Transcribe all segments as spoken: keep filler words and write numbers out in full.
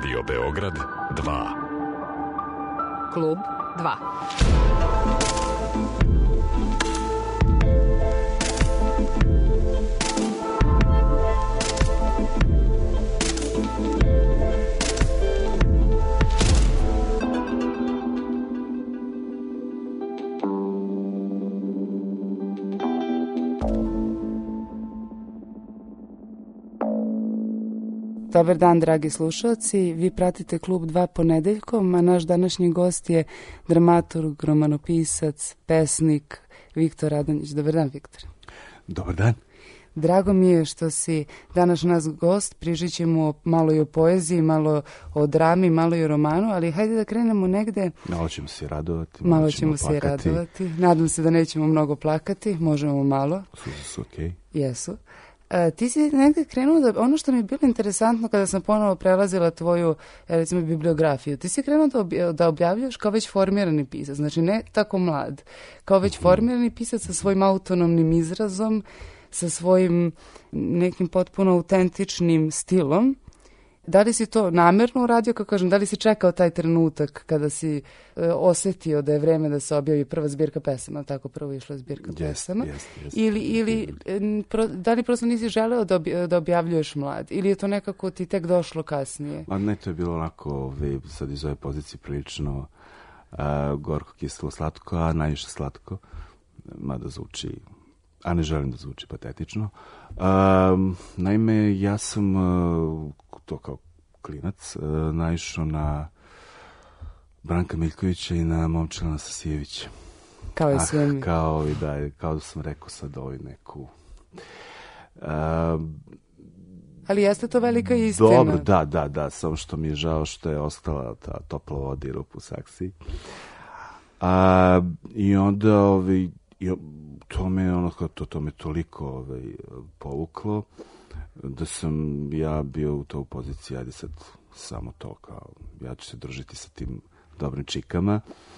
Radio Beograd dva. Klub dva. Dobar dan, dragi slušalci. Vi pratite Klub dva ponedeljkom, a naš današnji gost je dramaturg, romanopisac, pesnik Viktor Adamljić. Dobar dan, Viktor. Dobar dan. Drago mi je što si danas naš gost. Pričat ćemo malo i o poeziji, malo o drami, malo i o romanu, ali hajde da krenemo negde. Malo ćemo se radovati. Malo, malo ćemo, ćemo se radovati. Nadam se da nećemo mnogo plakati, možemo malo. Suze su okej. Okay. Jesu. A, ti si negde krenuo da, ono što mi je bilo interesantno kada sam ponovo prelazila tvoju, recimo, bibliografiju, ti si krenuo da, obja, da objavljaš kao već formirani pisac, znači ne tako mlad, kao već formirani pisac sa svojim autonomnim izrazom, sa svojim nekim potpuno autentičnim stilom. Da li si to namerno uradio, kako kažem, da li si čekao taj trenutak kada si e, osetio da je vreme da se objavi prva zbirka pesama, tako prvo išla zbirka yes, pesama, yes, yes, ili, ili e, pro, da li prosto nisi želeo da, obja, da objavljuješ mlad, ili je to nekako ti tek došlo kasnije? A ne, to je bilo onako, sad iz ove pozicije prilično uh, gorko, kiselo, slatko, a najviše slatko, mada zvuči, a ne želim da zvuči patetično. Um, naime, ja sam uh, to kao klinac uh, naišao na Branka Miljkovića i na Momčila Sasijevića. Kao i sve mi. Ah, kao i da, kao da sam rekao sad ovaj neku... Uh, Ali jeste to velika istina. Dobro, da, da, da, samo što mi je žao što je ostala ta topla voda i rupa u saksiji. Uh, I onda ovaj, i, to me ono to, to me toliko ovaj, povuklo da sam ja bio u toj poziciji, ajde sad samo to, kao ja ću se držiti sa tim dobrim čikama,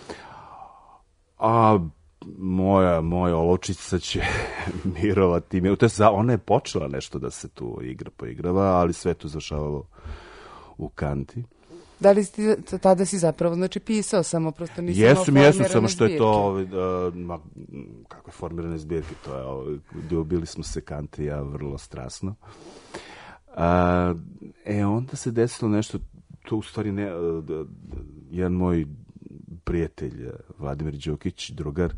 a moja, moja olovčica će mirovati. Ona je počela nešto da se tu igra, poigrava, ali sve to završavalo u kanti. Da li si tada si zapravo, znači, pisao samo, prosto nisi imao jesam, formirane jesam, samo što zbirke. je to, uh, ma, kakve formirane zbirke, to je, uh, ljubili smo se Kant i ja vrlo strasno. Uh, e, onda se desilo nešto, to u stvari ne, uh, jedan moj prijatelj, Vladimir Đukić, drugar,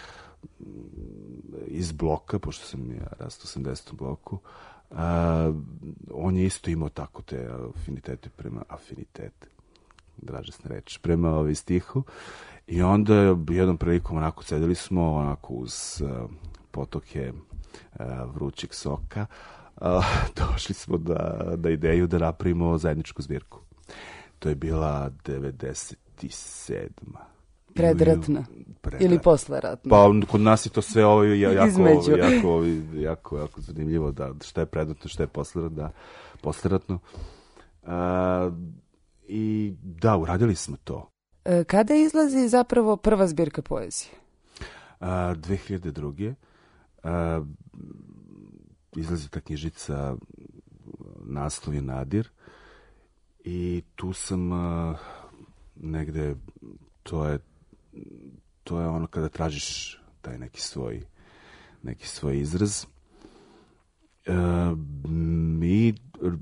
iz bloka, pošto sam ja rast u osamdesetom bloku, uh, on je isto imao tako te afinitete prema afinitete. dražesna reč, prema ovaj stihu. I onda jednom prilikom onako sedeli smo onako uz uh, potoke uh, vrućeg soka, uh, došli smo da, da ideju da napravimo zajedničku zbirku. To je bila devedeset sedma Predratna. Predratna. Ili posleratna. Pa kod nas je to sve ovo jako, jako, jako, jako zanimljivo, da šta je predratno, šta je posleratno, da, posleratno. Uh, I da, uradili smo to. E, kada izlazi zapravo prva zbirka poezije? Uh, dve hiljade druge. Uh, izlazi ta knjižica, naslov je Nadir. I tu sam uh, negde, to je to je ono kada tražiš taj neki svoj neki svoj izraz. Uh, mi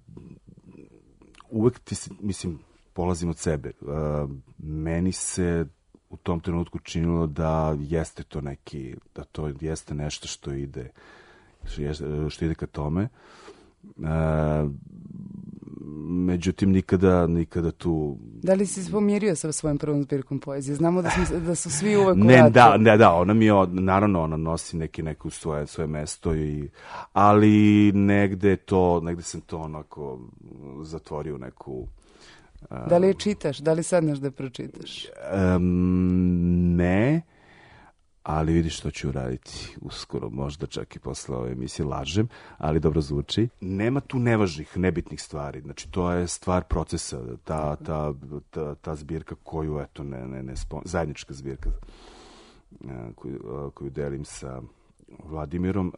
uvek ti se, mislim, polazim od sebe. Uh, meni se u tom trenutku činilo da jeste to neki, da to jeste nešto što ide što ide ka tome. Uh, međutim, nikada, nikada tu... Da li si pomirio sa svojom prvom zbirkom poezije? Znamo da, smo, da su svi uvek ne, uratili. da, ne, da, ona mi je, naravno, ona nosi neki, neku svoje, svoje mesto, i, ali negde to, negde sam to onako zatvorio neku... Um, da li je čitaš? Da li sadneš da pročitaš? Um, ne, ali vidiš što ću uraditi uskoro, možda čak i posle ove emisije, lažem, ali dobro zvuči. Nema tu nevažnih, nebitnih stvari, znači to je stvar procesa, ta, ta, ta, ta zbirka koju, eto, ne, ne, ne, zajednička zbirka koju, koju delim sa Vladimirom,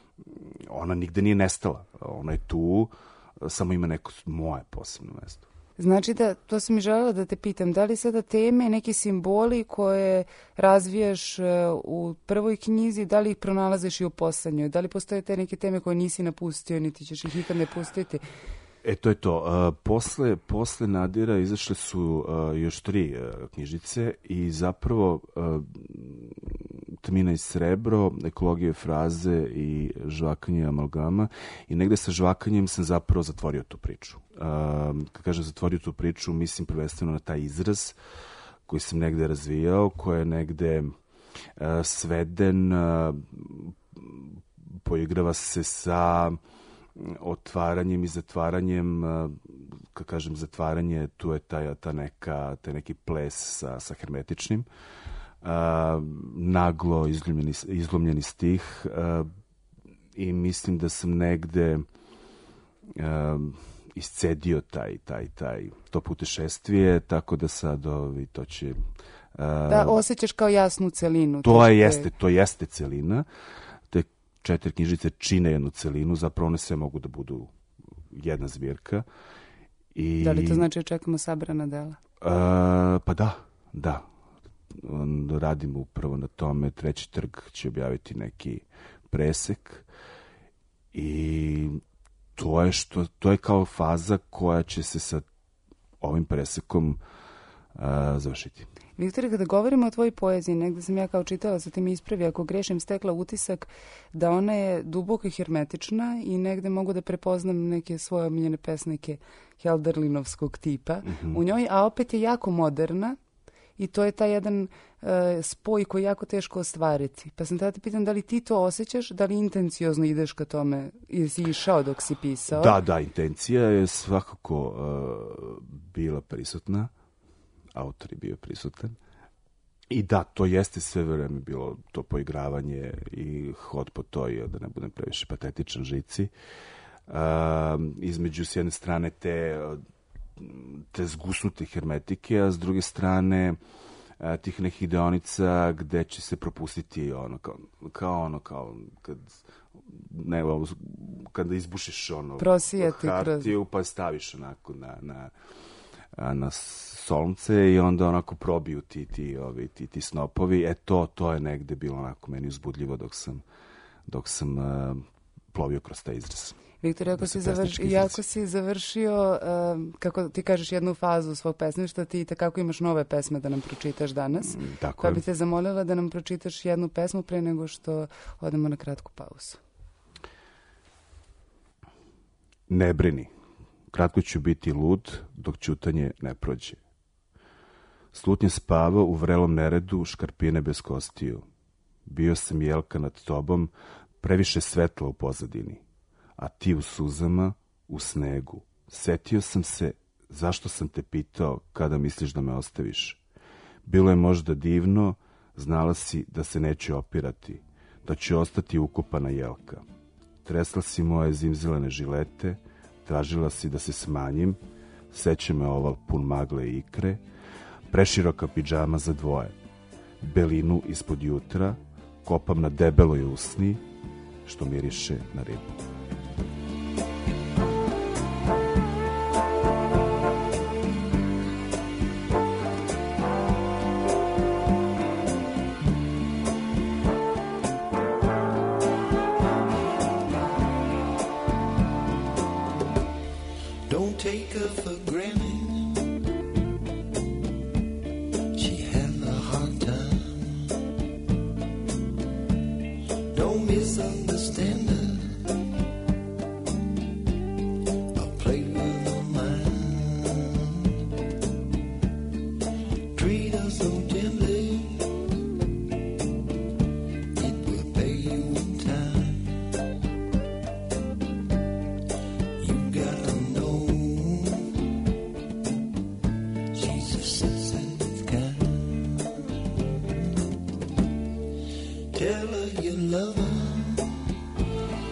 ona nigde nije nestala, ona je tu, samo ima neko moje posebno mesto. Znači da, to sam i želela da te pitam, da li sada teme, neki simboli koje razvijaš uh, u prvoj knjizi, da li ih pronalaziš i u poslednjoj? Da li postoje te neke teme koje nisi napustio, niti ćeš ih ikad ne pustiti? E, to je to. Uh, posle, posle Nadira izašle su uh, još tri uh, knjižice i zapravo uh, Tmina i srebro, Ekologije fraze i Žvakanje amalgama. I negde sa žvakanjem sam zapravo zatvorio tu priču. Uh, kad kažem zatvorio tu priču, mislim prvenstveno na taj izraz koji sam negde razvijao, koji je negde uh, sveden, uh, poigrava se sa otvaranjem i zatvaranjem, kad kažem zatvaranje, tu je ta, ta neka, taj neki ples sa, sa hermetičnim, uh, naglo izlomljeni, izlomljeni stih uh, i mislim da sam negde uh, iscedio taj, taj, taj, to putešestvije, tako da sad ovi, to će... Uh, da osjećaš kao jasnu celinu. To je, jeste, to jeste celina. Četiri knjižice čine jednu celinu, zapravo one sve mogu da budu jedna zbirka. I, da li to znači čekamo sabrana dela? Uh, pa da, da. Radimo upravo na tome. Treći trg će objaviti neki presek i to je, što, to je kao faza koja će se sa ovim presekom uh, završiti. Viktore, kada govorimo o tvojoj poeziji, negde sam ja kao čitala, sa tim ispravi, ako grešim, stekla utisak da ona je duboko hermetična i negde mogu da prepoznam neke svoje omiljene pesnike Helderlinovskog tipa mm-hmm. u njoj, a opet je jako moderna i to je taj jedan uh, spoj koji je jako teško ostvariti. Pa sam tada te pitam da li ti to osjećaš, da li intenciozno ideš ka tome ili si išao dok si pisao? Da, da, intencija je svakako uh, bila prisutna. Autor je bio prisutan. I da, to jeste sve vreme bilo to poigravanje i hod po toj, da ne budem previše patetičan, žici. Uh, između s jedne strane te, te zgusnute hermetike, a s druge strane uh, tih nekih deonica gde će se propustiti ono, kao, kao ono, kao kad ne, kada izbušiš ono prosijati hartiju, pa staviš onako na, na na solnce i onda onako probiju ti, ti, ovi, ti, ti snopovi. E to, to je negde bilo onako meni uzbudljivo dok sam, dok sam uh, plovio kroz taj izraz. Viktor, ako, si, završ, ako si završio, uh, kako ti kažeš, jednu fazu svog pesništva, ti takako imaš nove pesme da nam pročitaš danas. Mm, tako pa bi te zamolila da nam pročitaš jednu pesmu pre nego što odemo na kratku pauzu. Ne brini. Kratko ću biti lud, dok ćutanje ne prođe. Slutnje spava u vrelom neredu, škarpine bez kostiju. Bio sam jelka nad tobom, previše svetla u pozadini. A ti u suzama, u snegu. Setio sam se, zašto sam te pitao kada misliš da me ostaviš. Bilo je možda divno, znala si da se neće opirati, da će ostati ukopana jelka. Tresla si moje zimzelene žilete, tražila si da se smanjim, seća me oval pun magle i ikre, preširoka pidžama za dvoje, belinu ispod jutra, kopam na debeloj usni, što miriše na ribu. Take her for granted. She had a hard time. Don't misunderstand her. I played with her mind. Treat her so gently. It will pay you in time. You gotta know. Tell her you love her.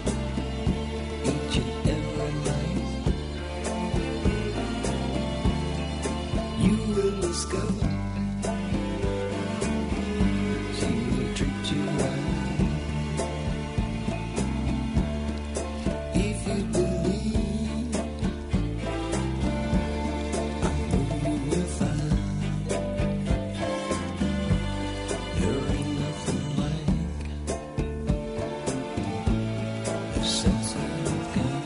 a sense of kind.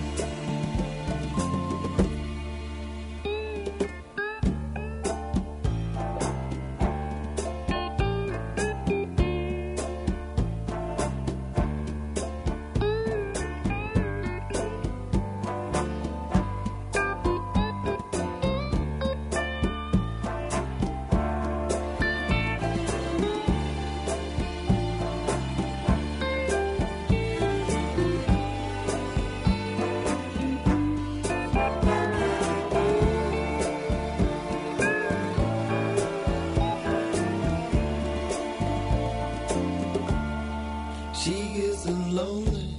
She gets lonely,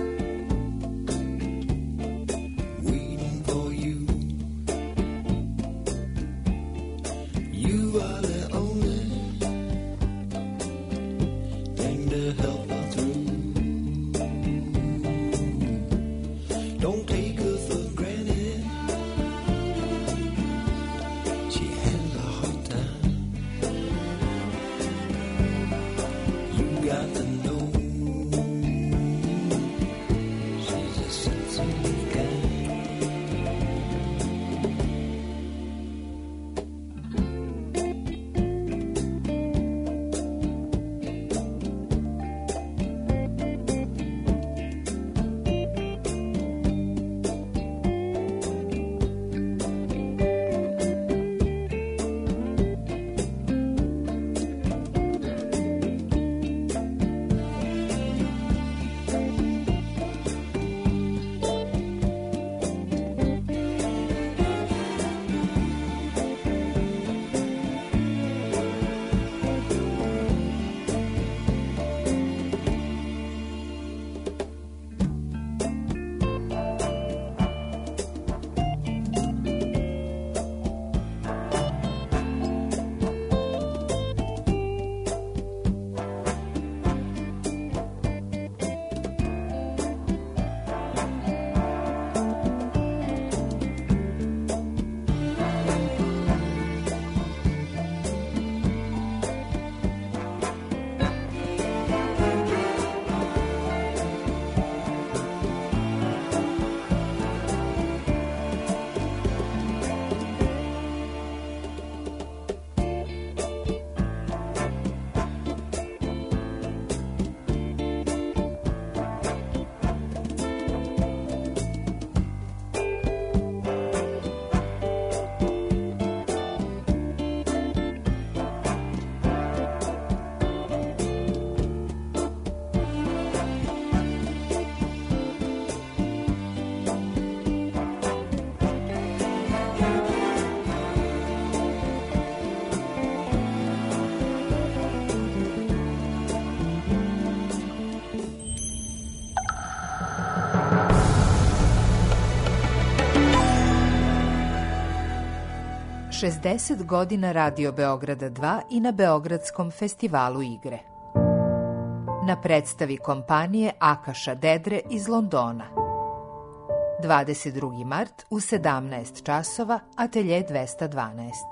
waiting for you. You are the only thing to help her through. Don't take her for granted. She has a hard time. You got to know. šezdeset godina Radio Beograda dva i na Beogradskom festivalu igre. Na predstavi kompanije Akaša Dedre iz Londona. dvadeset drugi mart u sedamnaest časova, atelje dvesta dvanaest.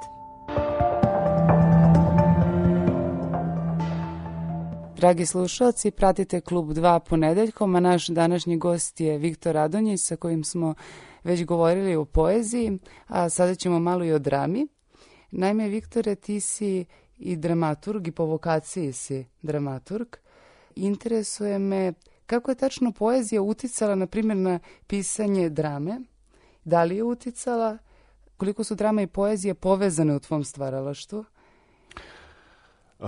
Dragi slušalci, pratite Klub dva ponedeljkom, a naš današnji gost je Viktor Radonjić, sa kojim smo već govorili o poeziji, a sada ćemo malo i o drami. Naime, Viktore, ti si i dramaturg i po vokaciji si dramaturg. Interesuje me kako je tačno poezija uticala, na primjer, na pisanje drame. Da li je uticala? Koliko su drama i poezija povezane u tvom stvaralaštvu? Uh,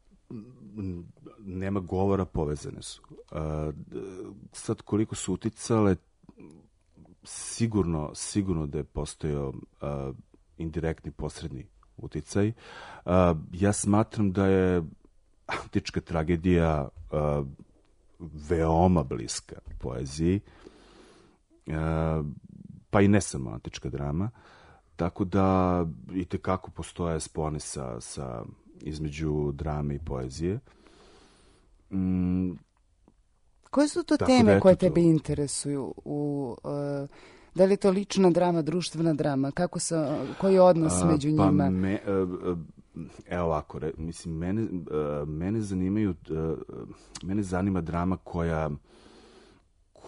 nema govora, povezane su. Uh, sad koliko su uticale, sigurno, sigurno da je postojao uh, indirektni posredni uticaj. Uh, ja smatram da je antička tragedija uh, veoma bliska poeziji, uh, pa i ne samo antička drama, tako da i tekako postoje spone sa, sa između drame i poezije. Mm, Koje su to teme da koje tebe to interesuju? U, uh, da li je to lična drama, društvena drama? Kako se, koji je odnos uh, među pa njima? Me, uh, evo ovako, re, mislim, mene, uh, mene zanimaju, uh, mene zanima drama koja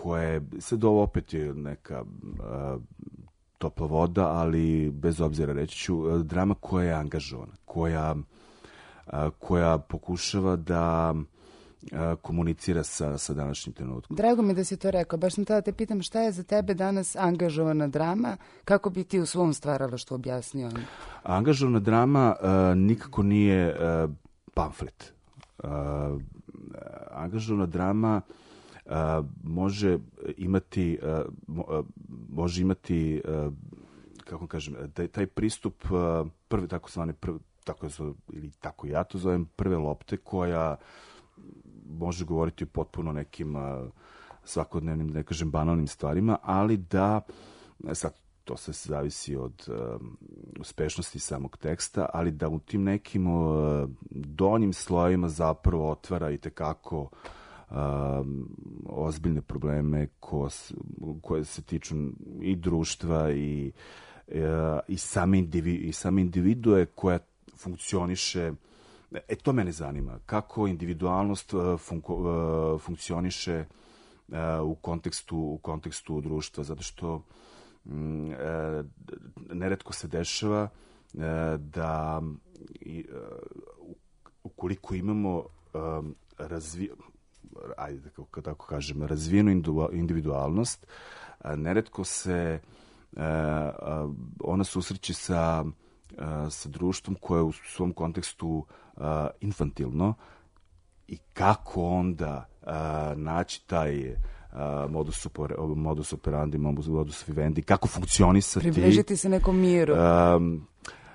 koje, sad ovo opet je neka a, topla voda, ali bez obzira reći ću, drama koja je angažovana, koja, a, koja pokušava da a, komunicira sa, sa današnjim trenutkom. Drago mi da si to rekao. Baš sam tada te pitam šta je za tebe danas angažovana drama, kako bi ti u svom stvaralaštvu objasnio? Angažovana drama a, nikako nije a, pamflet. A, angažovana drama a, može imati a, mo, a, može imati a, kako kažem, taj, taj pristup a, prvi tako zvane prvi, tako zove, ili tako ja to zovem, prve lopte, koja može govoriti o potpuno nekim a, svakodnevnim, ne kažem banalnim stvarima, ali da sad to sve zavisi od um, uspešnosti samog teksta, ali da u tim nekim uh, donjim slojima zapravo otvara i tekako um, ozbiljne probleme ko, koje se tiču i društva i, uh, i, same indivi, i same individue koja funkcioniše. E, to mene zanima. Kako individualnost uh, funko, uh, funkcioniše uh, u kontekstu, u kontekstu društva, zato što Mm, e, neretko se dešava e, da i, e, ukoliko imamo e, razvi, ajde da kako tako kažem, razvijenu individualnost, e, neretko se e, ona susreće sa, e, sa društvom koje je u svom kontekstu e, infantilno i kako onda e, naći taj Uh, modus, super, modus operandi, modus vivendi, kako funkcionisati. Približiti se nekom miru. Um,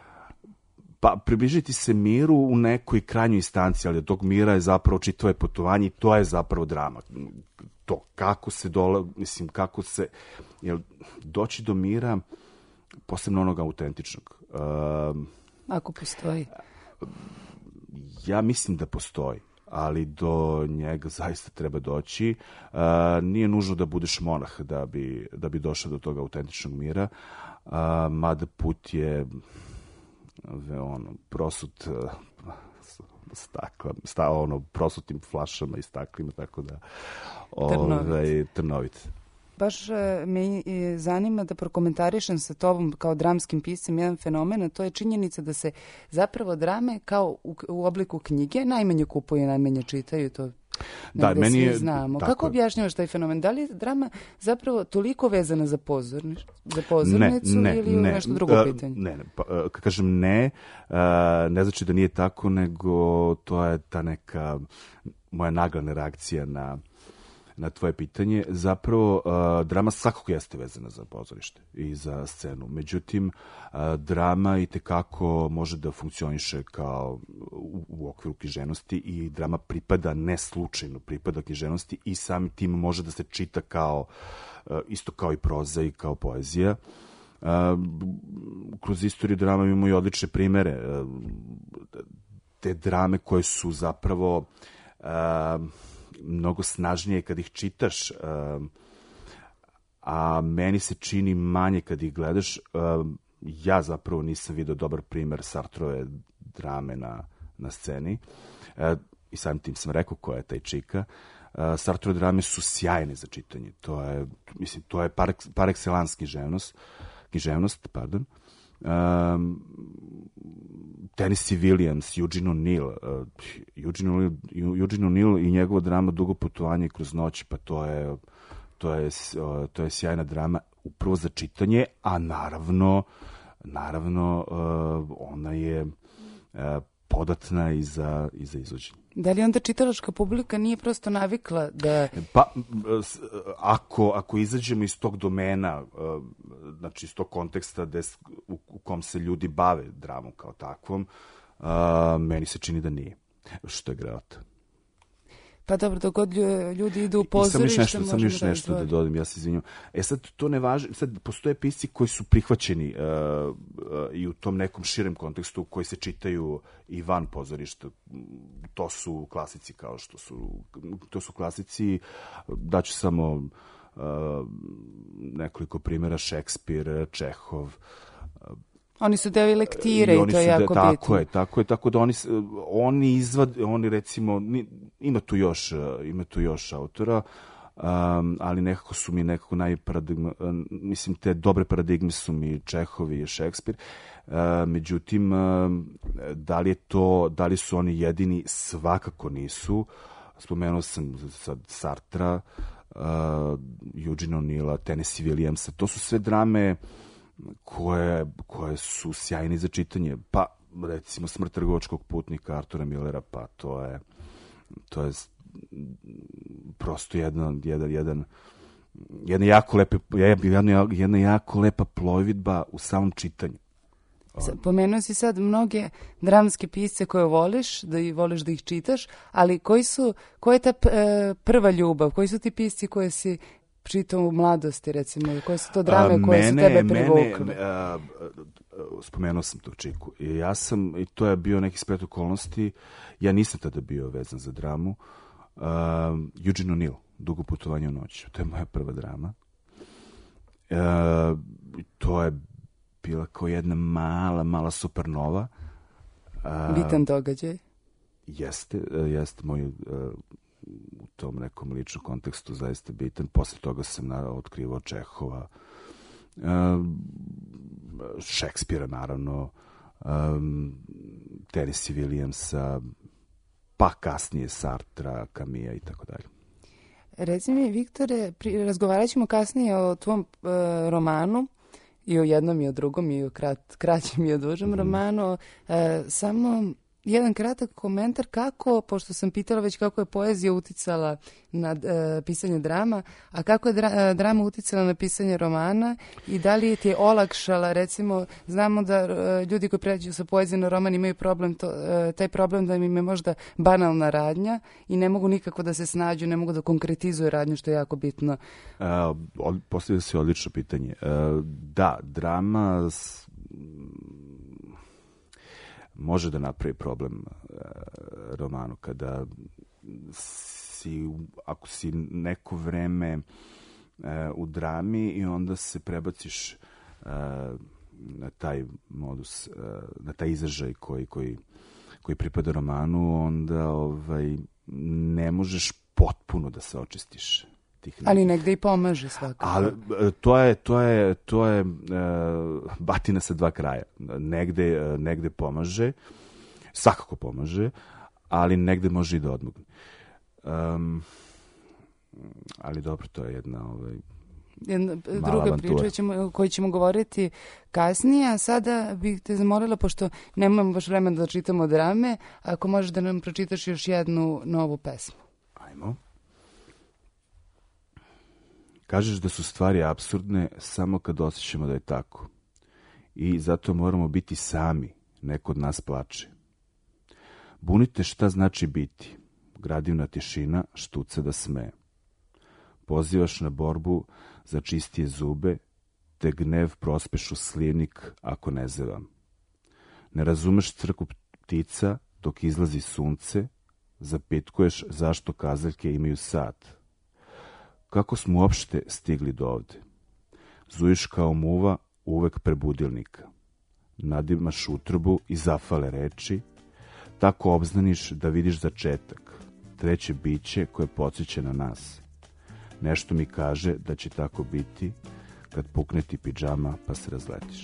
pa, približiti se miru u nekoj krajnjoj instanci, ali od tog mira je zapravo čitavo putovanje i to je zapravo drama. To, kako se dola, mislim, kako se, jel, doći do mira, posebno onog autentičnog. Um, Ako postoji. Ja mislim da postoji, ali do njega zaista treba doći. Uh, nije nužno da budeš monah da bi, da bi došao do toga autentičnog mira, uh, mada put je ono, prosut uh, stakla, sta, ono, prosutim flašama i staklima, tako da ovaj, trnovit. Baš me zanima da prokomentarišem sa tobom kao dramskim piscem jedan fenomen, a to je činjenica da se zapravo drame kao u, u obliku knjige najmanje kupuju, najmanje čitaju, to da, meni svi je, znamo. tako Kako je. Objašnjavaš taj fenomen? Da li je drama zapravo toliko vezana za, pozorniš, za pozornicu ne, ne, ili ne, nešto drugo uh, pitanje? Ne, ne, pa, uh, kažem ne, uh, ne znači da nije tako, nego to je ta neka moja naglana reakcija na na tvoje pitanje. Zapravo, uh, drama svakako jeste vezana za pozorište i za scenu. Međutim, uh, drama i tekako može da funkcioniše kao u, u okviru književnosti i drama pripada, ne slučajno, pripada književnosti i samim tim može da se čita kao, uh, isto kao i proza i kao poezija. Uh, kroz istoriju drama imamo i odlične primere. Uh, te drame koje su zapravo uh, mnogo snažnije kad ih čitaš, um, a meni se čini manje kad ih gledaš. Um, ja zapravo nisam vidio dobar primer Sartrove drame na, na sceni. Uh, I samim tim sam rekao koja je taj čika. Uh, Sartrove drame su sjajne za čitanje. To je, mislim, to je par, par excellence književnost, književnost, pardon. Um, Tennessee Williams, Eugene O'Neill, uh, Eugene O'Neill, Eugene O'Neill i njegova drama Dugo putovanje kroz noć, pa to je, to je, uh, to je sjajna drama upravo za čitanje, a naravno, naravno uh, ona je uh, podatna i za, i za izvođenje. Da li onda čitalačka publika nije prosto navikla da... Pa, ako, ako izađemo iz tog domena, znači iz tog konteksta des, u, u kom se ljudi bave dramom kao takvom, meni se čini da nije, što je greota. Pa dobro, dok god ljudi idu u pozorište... Sam još nešto, sam još da nešto da dodam, ja se izvinjam. E sad, to ne važi, sad postoje pisci koji su prihvaćeni uh, uh, i u tom nekom širem kontekstu koji se čitaju i van pozorišta. To su klasici kao što su, to su klasici, daću samo uh, nekoliko primjera, Šekspir, Čehov, uh, Oni su deo i lektire i, i to je jako da, bitno. Tako je, tako je, tako da oni, oni izvad, oni recimo, ima tu još, ima tu još autora, um, ali nekako su mi nekako najparadigma, mislim, te dobre paradigme su mi Čehovi i Šekspir. Uh, međutim, uh, da li je to, da li su oni jedini? Svakako nisu. Spomenuo sam sad Sartra, uh, Eugene O'Neilla, Tennessee Williamsa. To su sve drame koje, koje su sjajne za čitanje. Pa, recimo, Smrt trgovačkog putnika Artura Millera, pa to je to je prosto jedan, jedan, jedan jedna jako lepa, jedna, jedna jako lepa plovidba u samom čitanju. Pomenuo si sad mnoge dramske pisce koje voliš, da i voliš da ih čitaš, ali koji su, koja je ta e, prva ljubav? Koji su ti pisci koje si čitao u mladosti, recimo? Koje su to drame a, koje mene, su tebe privukle? Mene, a, spomenuo sam to Čiku. I ja sam, i to je bio neki splet okolnosti, ja nisam tada bio vezan za dramu. Uh, Eugene O'Neill, Dugo putovanje u noć. To je moja prva drama. Uh, to je bila kao jedna mala, mala supernova. Uh, Bitan događaj. Jeste, uh, jeste moj uh, u tom nekom ličnom kontekstu zaista bitan. Posle toga sam naravno otkrivao Čehova, uh, Šekspira naravno, um, Tennessee Williamsa, pa kasnije Sartra, Camilla i tako dalje. Reci mi, Viktore, pri, razgovarat ćemo kasnije o tvom uh, romanu, i o jednom i o drugom, i o krat, kraćem i o dužem mm. romanu. Uh, samo jedan kratak komentar kako, pošto sam pitala već kako je poezija uticala na uh, pisanje drama, a kako je dra, uh, drama uticala na pisanje romana i da li ti je olakšala, recimo, znamo da uh, ljudi koji pređu sa poezije na roman imaju problem, to, uh, taj problem da im je možda banalna radnja i ne mogu nikako da se snađu, ne mogu da konkretizuju radnju, što je jako bitno. Uh, postavio si odlično pitanje. Uh, da, drama s, može da napravi problem uh, romanu kada si, ako si neko vreme uh, u drami i onda se prebaciš uh, na taj modus, uh, na taj izražaj koji, koji, koji pripada romanu, onda ovaj, ne možeš potpuno da se očistiš. Ali negde i pomaže svakako. Ali to je, to je, to je uh, batina sa dva kraja. Negde, uh, negde pomaže, svakako pomaže, ali negde može i da odmogne. Um, ali dobro, to je jedna ovaj, jedna druga priča ćemo, koju ćemo govoriti kasnije, a sada bih te zamolila, pošto nemamo baš vremena da čitamo drame, ako možeš da nam pročitaš još jednu novu pesmu. Ajmo. Kažeš da su stvari apsurdne samo kad osjećamo da je tako. I zato moramo biti sami, neko od nas plače. Bunite šta znači biti. Gradivna tišina štuca da sme. Pozivaš na borbu za čistije zube, te gnev prospeš u slivnik ako ne zevam. Ne razumeš crku ptica dok izlazi sunce, zapitkuješ zašto kazaljke imaju sat. Kako smo uopšte stigli do ovde? Zujiš kao muva uvek pre budilnika. Nadimaš utrobu i zafale reči, tako obznaniš da vidiš začetak, treće biće koje podsjeća na nas. Nešto mi kaže da će tako biti kad pukne ti pidžama pa se razletiš.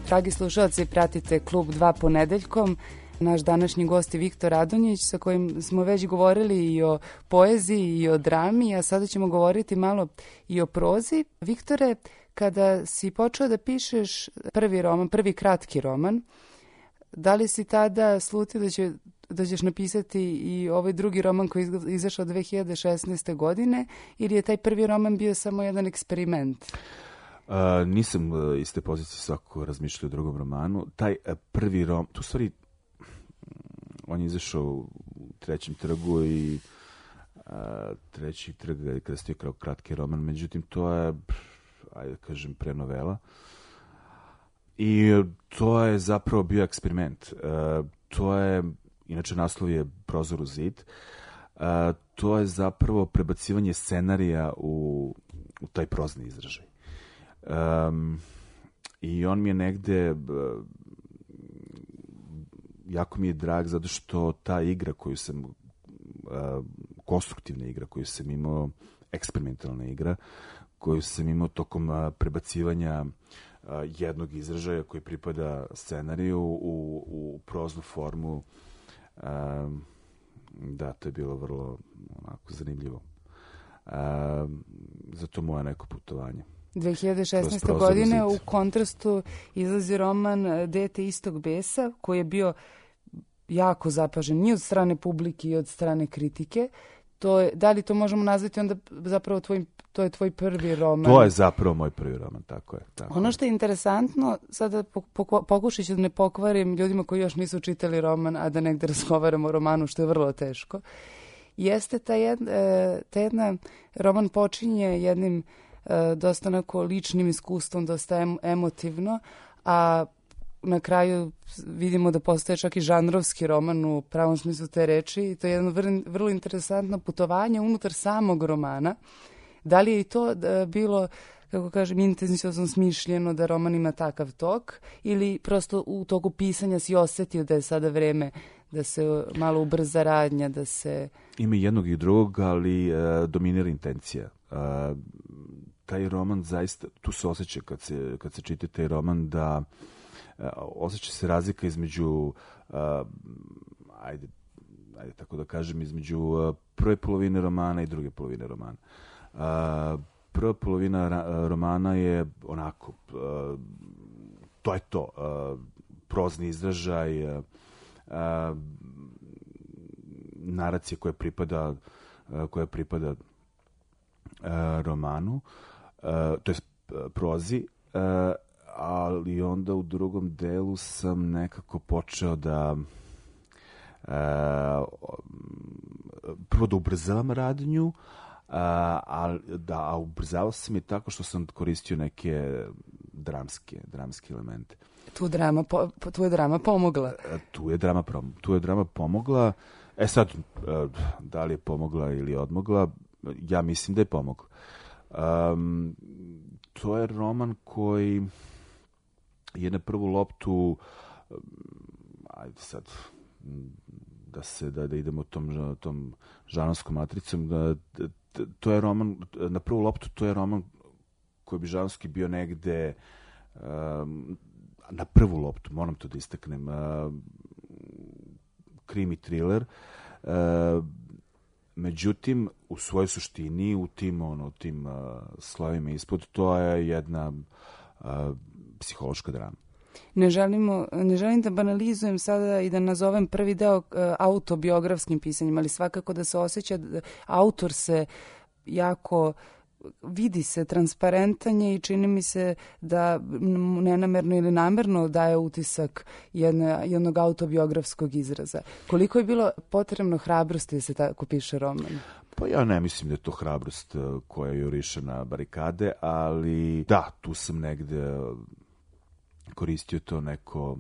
Dragi slušalci, pratite Klub dva ponedeljkom. Naš današnji gost je Viktor Radonjić, sa kojim smo već govorili i o poeziji i o drami, a sada ćemo govoriti malo i o prozi. Viktore, kada si počeo da pišeš prvi roman, prvi kratki roman, da li si tada slutio da, će, da ćeš napisati i ovaj drugi roman koji je izašao dve hiljade šesnaeste. godine, ili je taj prvi roman bio samo jedan eksperiment? Uh, nisam uh, iz te pozicije svako razmišljao o drugom romanu. Taj uh, prvi roman, tu stvari, on je izašao u Trećem trgu i uh, Treći trg kada stoji kao kratki roman, međutim to je, ajde da kažem, prenovela. I to je zapravo bio eksperiment. Uh, to je, inače naslov je Prozor u zid, uh, to je zapravo prebacivanje scenarija u, u taj prozni izražaj. Um, I on mi je negde uh, jako mi je drag zato što ta igra koju sam uh, konstruktivna igra koju sam imao, eksperimentalna igra koju sam imao tokom uh, prebacivanja uh, jednog izražaja koji pripada scenariju u, u proznu formu, uh, da, to je bilo vrlo onako zanimljivo. Uh, zato moje neko putovanje. dve hiljade šesnaeste. godine u kontrastu izlazi roman Dete istog besa, koji je bio jako zapažen i od strane publike i od strane kritike. To je, da li to možemo nazvati onda zapravo tvoj, to je tvoj prvi roman? To je zapravo moj prvi roman, tako je. Tako ono što je interesantno, sada pokušat ću da ne pokvarim ljudima koji još nisu čitali roman, a da negde razgovaramo o romanu, što je vrlo teško, jeste ta jedna, ta jedna roman počinje jednim dosta onako ličnim iskustvom, dosta em, emotivno, a na kraju vidimo da postoje čak i žanrovski roman u pravom smislu te reči i to je jedno vrlo, vrlo interesantno putovanje unutar samog romana. Da li je i to da, bilo, kako kažem, intenzivno smišljeno da roman ima takav tok ili prosto u toku pisanja si osetio da je sada vreme da se malo ubrza radnja, da se... Ima jednog i drugog, ali uh, dominira intencija. Uh, taj roman zaista, tu se osjeća kad se, kad se čita taj roman da uh, osjeća se razlika između uh, ajde, ajde tako da kažem, između uh, prve polovine romana i druge polovine romana. Uh, prva polovina ra- romana je onako, uh, to je to, uh, prozni izražaj, uh, uh, naracija koja pripada, uh, koja pripada uh, romanu, Uh, to je prozi, uh, ali onda u drugom delu sam nekako počeo da uh, prvo da ubrzavam radnju, uh, a, da, a ubrzao sam je tako što sam koristio neke dramske, dramske elemente. Tu, drama, po, tu je drama pomogla. Uh, tu, je drama, tu je drama pomogla. E sad, uh, da li je pomogla ili odmogla, ja mislim da je pomogla. Um, to je roman koji je na prvu loptu, ajde sad da se da, da idemo tom, tom žanrovskom matricom, da, da, to je roman, na prvu loptu to je roman koji bi žanrovski bio negde um, na prvu loptu, moram to da istaknem, uh, krimi thriller, uh, međutim, u svojoj suštini, u tim, ono, tim uh, slovima ispod, to je jedna uh, psihološka drama. Ne, želimo, ne želim da banalizujem sada i da nazovem prvi deo uh, autobiografskim pisanjem, ali svakako da se osjeća da autor se jako vidi se transparentanje i čini mi se da nenamerno ili namerno daje utisak jedne, jednog autobiografskog izraza. Koliko je bilo potrebno hrabrosti da se tako piše roman? Pa ja ne mislim da je to hrabrost koja juriše na barikade, ali da, tu sam negde koristio to neko...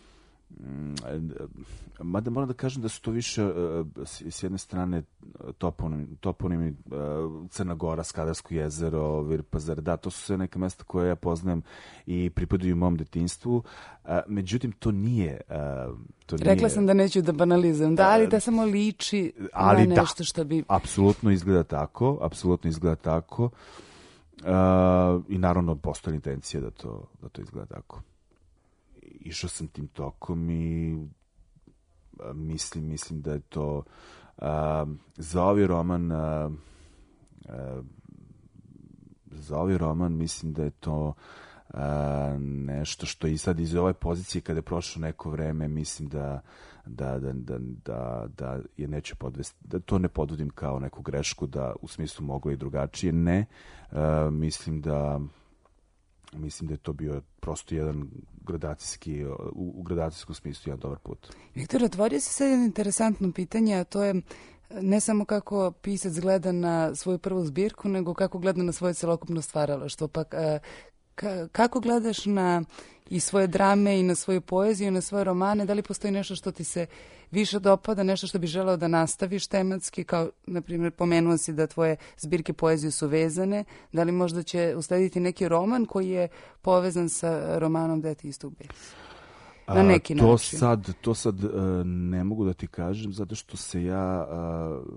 Mada moram da kažem da su to više s jedne strane toponimi, toponimi Crna Gora, Skadarsko jezero, Vir Pazar, da, to su sve neka mesta koje ja poznajem i pripadaju mom detinjstvu, međutim to nije, to nije... Rekla sam da neću da banalizujem, da, ali da samo liči ali na nešto da, što bi... apsolutno izgleda tako, apsolutno izgleda tako uh, i naravno postoji intencija da to, da to izgleda tako. išao sam tim tokom i a, mislim, mislim da je to a, za ovaj roman a, a, za ovaj roman mislim da je to a, nešto što i sad iz ove pozicije kada je prošlo neko vreme mislim da da, da, da, da, da je neće podvesti, da to ne podvodim kao neku grešku, da u smislu moglo i drugačije, ne. A, mislim da mislim da je to bio prosto jedan gradacijski, u, u gradacijskom smislu jedan dobar put. Viktor, otvorio se sad jedno interesantno pitanje, a to je ne samo kako pisac gleda na svoju prvu zbirku, nego kako gleda na svoje celokupno stvaralaštvo. Pa a, ka, kako gledaš na i svoje drame i na svoju poeziju, na svoje romane? Da li postoji nešto što ti se više dopada, nešto što bi želeo da nastaviš tematski, kao, na primjer, pomenuo si da tvoje zbirke poezije su vezane, da li možda će uslediti neki roman koji je povezan sa romanom Dete istog besa? Na neki A, to način. Sad, to sad uh, ne mogu da ti kažem, zato što se ja uh,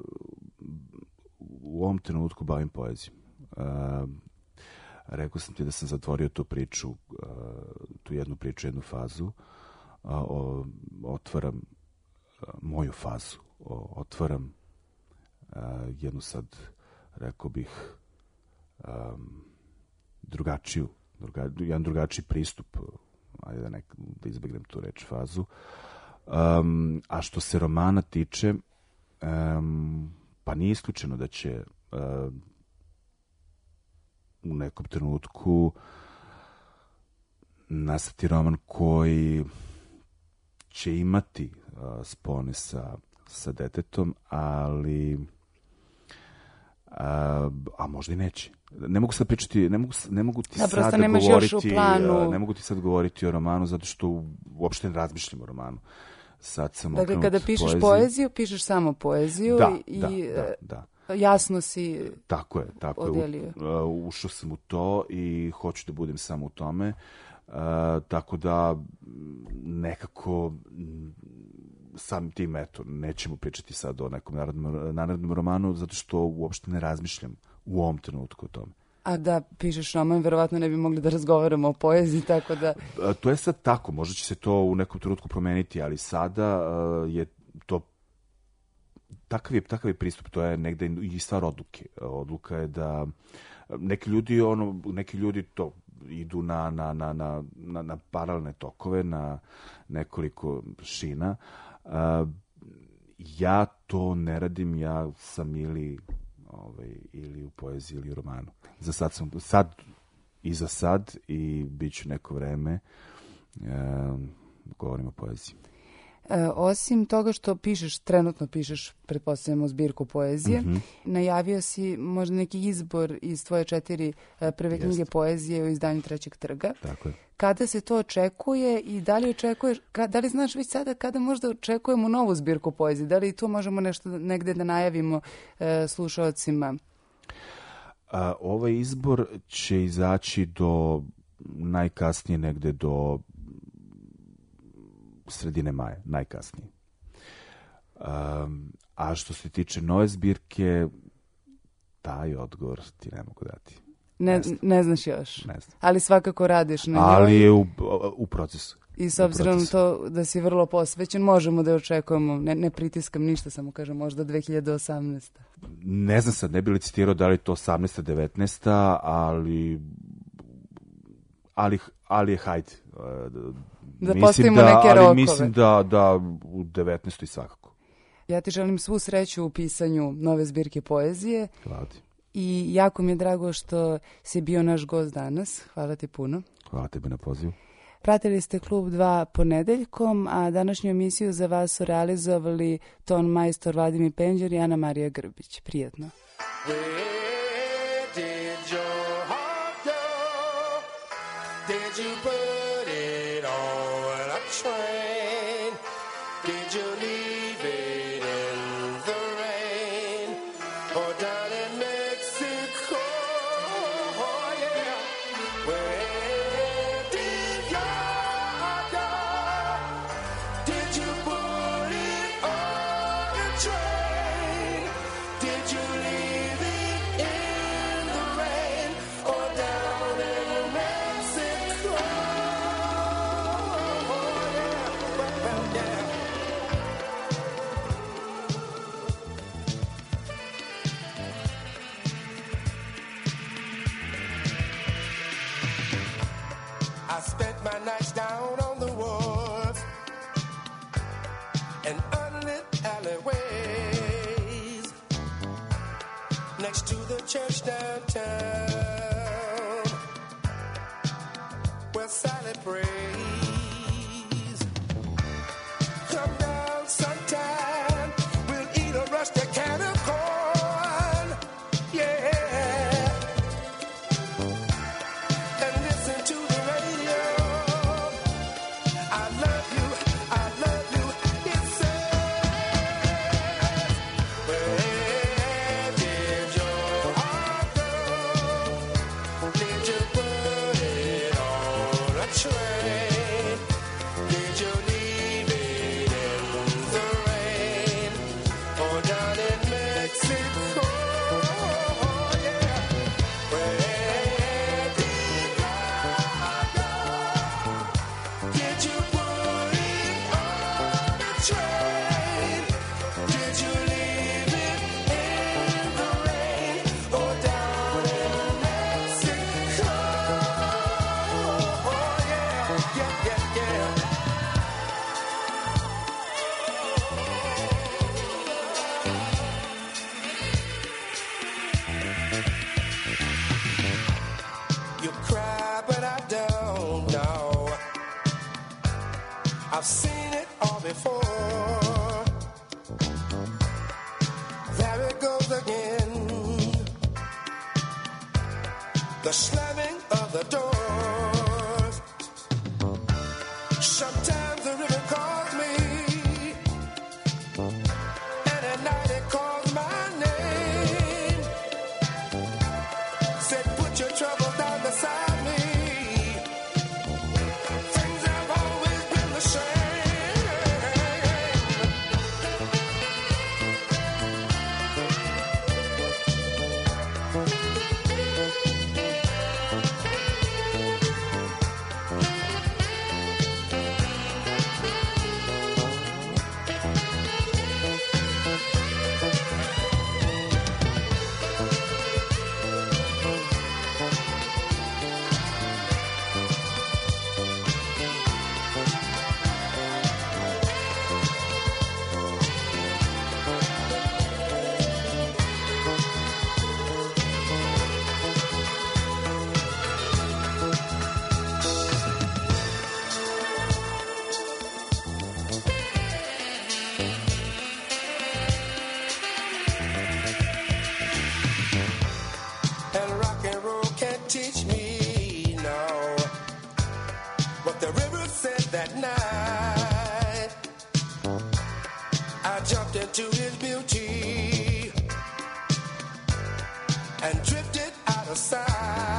u ovom trenutku bavim poezijom. Uh, rekao sam ti da sam zatvorio tu priču, uh, tu jednu priču, jednu fazu. Uh, o, otvaram uh, moju fazu. O, otvaram uh, jednu sad, rekao bih, um, drugačiju, druga, jedan drugačiji pristup, ajde da, nek, da izbegnem tu reč fazu. Um, a što se romana tiče, um, pa nije isključeno da će uh, u nekom trenutku nastati roman koji će imati uh, spone sa, sa detetom, ali a, a možda i neće. Ne mogu sad pričati, ne mogu, ne mogu ti da, sad govoriti, ne mogu ti sad govoriti o romanu zato što uopšte ne razmišljam o romanu. Sad sam dakle, okrenut kada pišeš poeziji. poeziju, pišeš samo poeziju da, i da, da, da. Jasno si tako je, tako odjelio. je. U, uh, ušao sam u to i hoću da budem samo u tome. Uh, tako da nekako samim tim, eto, nećemo pričati sad o nekom narodnom, narodnom romanu, zato što uopšte ne razmišljam u ovom trenutku o tome. A da pišeš roman, verovatno ne bi mogli da razgovaramo o poeziji, tako da... A, to je sad tako, možda će se to u nekom trenutku promeniti, ali sada uh, je to takav je, takav je pristup, to je negde i stvar odluke. Odluka je da neki ljudi, ono, neki ljudi to idu na, na, na, na, na, na paralelne tokove, na nekoliko šina. Uh, ja to ne radim, ja sam ili, ovaj, ili u poeziji ili u romanu. Za sad sam, sad i za sad i bit ću neko vreme uh, govorim o poeziji. E, osim toga što pišeš, trenutno pišeš, pretpostavljamo, zbirku poezije, Mm-hmm. najavio si možda neki izbor iz tvoje četiri e, prve Jest. knjige poezije u izdanju Trećeg trga. Tako je. Kada se to očekuje i da li očekuješ, ka, da li znaš već sada kada možda očekujemo novu zbirku poezije? Da li tu možemo nešto negde da najavimo e, slušalcima? A, ovaj izbor će izaći do najkasnije negde do sredine maja, najkasnije. Um, a što se tiče nove zbirke, taj odgovor ti ne mogu dati. Ne, ne, ne znaš još. Ne znam. Ali svakako radiš na njoj. Ali je u, u procesu. I s obzirom na to da si vrlo posvećen, možemo da je očekujemo, ne, ne pritiskam ništa, samo kažem možda dve hiljade osamnaesta. Ne znam sad, ne bi licitirao da li je to osamnaesta, devetnaesta, ali ali, ali je hajde. Da mislim postavimo da, neke ali rokove. mislim da, da u devetnaestoj svakako. Ja ti želim svu sreću u pisanju nove zbirke poezije. Hvala ti. I jako mi je drago što si bio naš gost danas. Hvala ti puno. Hvala tebi na pozivu. Pratili ste Klub dva ponedeljkom, a današnju emisiju za vas su realizovali ton majstor Vladimir Penđer i Ana Marija Grbić. Prijetno. Where did your heart go? Did you put it on a train? Did you leave it in the rain? Or down in Mexico? Oh, yeah. Where did your heart go? Did you put it on a train? Did you leave it in the rain or down in Mexico? and unlit alleyways next to the church downtown where Sally prays. Come down sometime, we'll eat a rustic can of corn, yeah, and listen to the radio. I love you, I love you, it says, where did your heart go? Did you put it on a train? Did you leave it in the rain? Or down in Mexico? Yeah. Where did your heart go? Did you put it on a train? Did you leave it in the rain? Or down in Mexico? Yeah, yeah, yeah, yeah. You cry, but I don't know. I've seen it all before. There it goes again. The slamming of the doors. Sometimes the river calls me, and at night it calls my name. Said, put your troubles down beside me. Things have always been the same. And rock and roll can't teach me, no, what the river said that night. I jumped into his beauty and drifted out of sight.